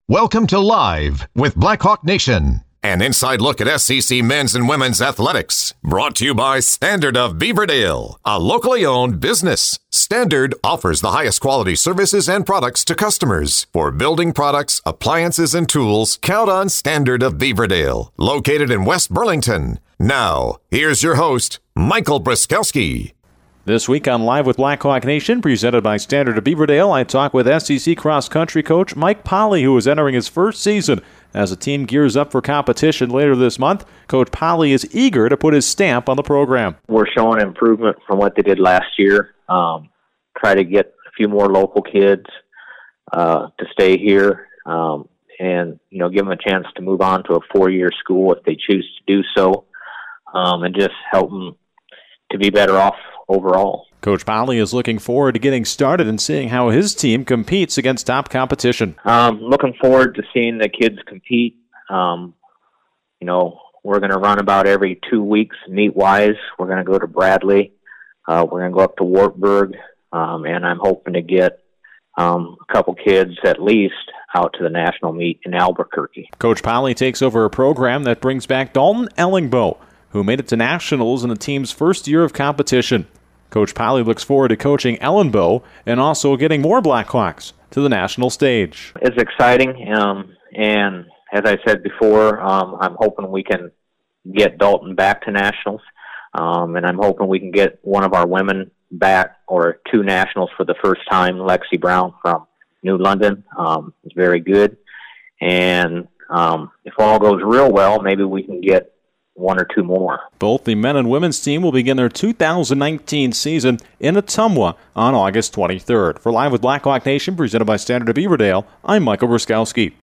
Welcome to Live with Blackhawk Nation. An inside look at SEC men's and women's athletics. Brought to you by Standard of Beaverdale, a locally owned business. Standard offers the highest quality services and products to customers. For building products, appliances, and tools, count on Standard of Beaverdale, located in West Burlington. Now, here's your host, Michael Bruskowski. This week on Live with Blackhawk Nation, presented by Standard of Beaverdale, I talk with SEC cross-country coach Mike Polly, who is entering his first season. As the team gears up for competition later this month, Coach Polly is eager to put his stamp on the program. We're showing improvement from what they did last year. Try to get a few more local kids to stay here and, give them a chance to move on to a 4-year school if they choose to do so, and just help them to be better off overall. Coach Polly is looking forward to getting started and seeing how his team competes against top competition. Looking forward to seeing the kids compete. We're going to run about every 2 weeks meet-wise. We're going to go to Bradley. We're going to go up to Wartburg, and I'm hoping to get a couple kids at least out to the national meet in Albuquerque. Coach Polly takes over a program that brings back Dalton Ellingbo, who made it to nationals in the team's first year of competition. Coach Polly looks forward to coaching Ellenbow and also getting more Blackhawks to the national stage. It's exciting, and as I said before, I'm hoping we can get Dalton back to nationals, and I'm hoping we can get one of our women back or 2 nationals for the first time. Lexi Brown from New London is very good, and if all goes real well, maybe we can get 1 or 2 more. Both the men and women's team will begin their 2019 season in Ottumwa on August 23rd. For Live with Blackhawk Nation, presented by Standard of Beaverdale, I'm Michael Bruskowski.